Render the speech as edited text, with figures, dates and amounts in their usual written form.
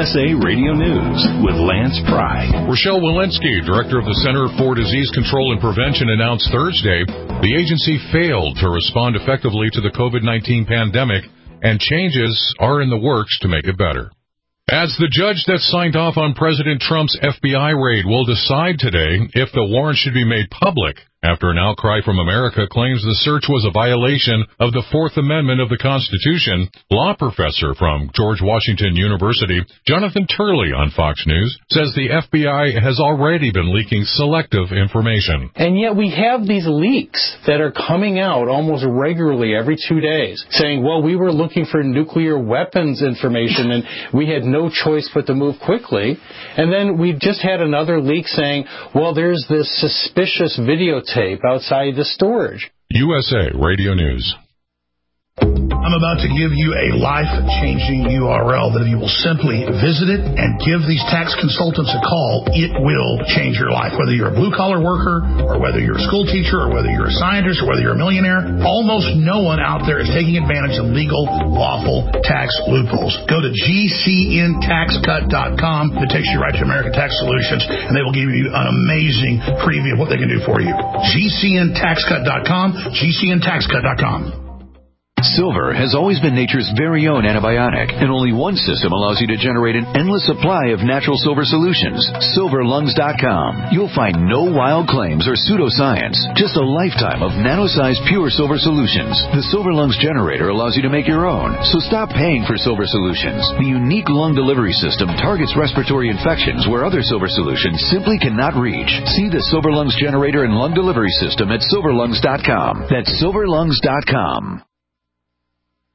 USA Radio News with Lance Pry. Rochelle Walensky, director of the Center for Disease Control and Prevention, announced Thursday the agency failed to respond effectively to the COVID-19 pandemic, and changes are in the works to make it better. As the judge that signed off on President Trump's FBI raid will decide today if the warrant should be made public after an outcry from America claims the search was a violation of the Fourth Amendment of the Constitution, law professor from George Washington University, Jonathan Turley on Fox News, says the FBI has already been leaking selective information. And yet we have these leaks that are coming out almost regularly every 2 days saying, well, we were looking for nuclear weapons information and we had no choice but to move quickly. And then we just had another leak saying, well, there's this suspicious videotape outside the storage. USA Radio News. I'm about to give you a life-changing URL that if you will simply visit it and give these tax consultants a call, it will change your life. Whether you're a blue-collar worker or whether you're a school teacher or whether you're a scientist or whether you're a millionaire, almost no one out there is taking advantage of legal, lawful tax loopholes. Go to GCNTaxCut.com. It takes you right to American Tax Solutions, and they will give you an amazing preview of what they can do for you. GCNTaxCut.com, GCNTaxCut.com. Silver has always been nature's very own antibiotic, and only one system allows you to generate an endless supply of natural silver solutions. SilverLungs.com. You'll find no wild claims or pseudoscience, just a lifetime of nano-sized pure silver solutions. The Silver Lungs generator allows you to make your own, so stop paying for silver solutions. The unique lung delivery system targets respiratory infections where other silver solutions simply cannot reach. See the Silver Lungs generator and lung delivery system at SilverLungs.com. That's SilverLungs.com.